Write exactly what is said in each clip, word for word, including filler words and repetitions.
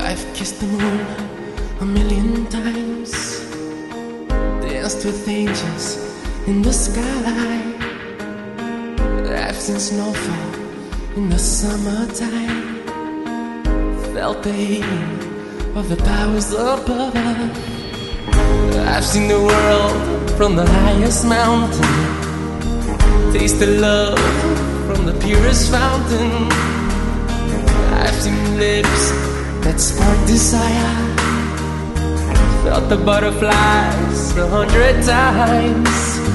I've kissed the moon a million times, danced with angels in the sky. I've seen snowfall in the summertime, felt the heat of the powers above. I've seen the world from the highest mountain, tasted love from the purest fountain. I've seen lips that spark desire, felt the butterflies a hundred times.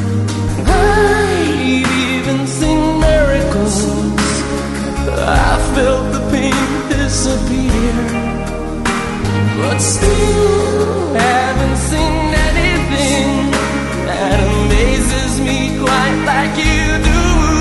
I've even seen miracles, I felt the pain disappear, but still haven't seen anything that amazes me quite like you do.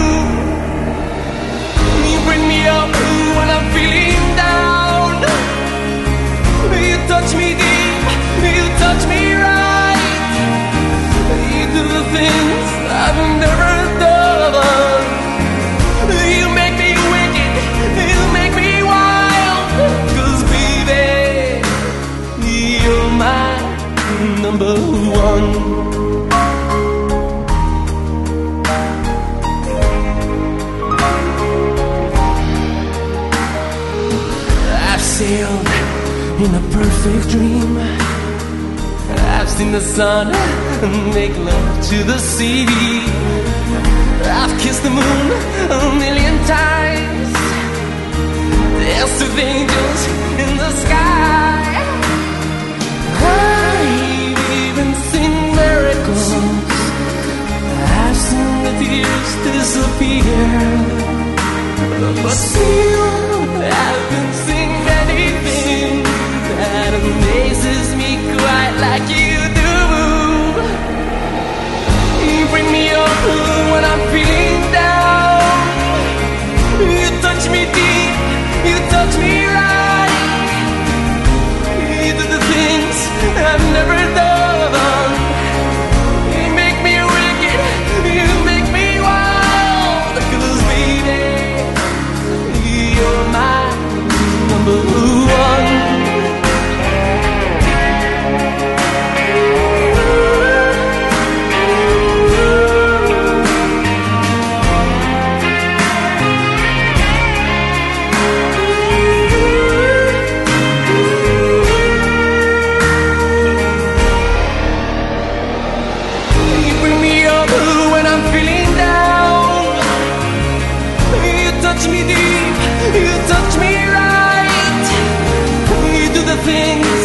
You bring me up when I'm feeling down, you touch me deep, you touch me right, you do the things I've never done. You make me wicked, you make me wild, 'cause baby, you're my number one. I've sailed in a perfect dream, I've seen the sun make love to the sea, I've kissed the moon a million times, danced with angels in the sky. I've even seen miracles, I've seen the tears disappear, but still I haven't seen anything that amazes me quite like you do. You bring me up when I'm feeling down, you touch me deep, you touch me right, you do the things I've never done. You make me wicked, you make me wild, 'cause baby, you're my number one. You touch me deep, you touch me right, you do the things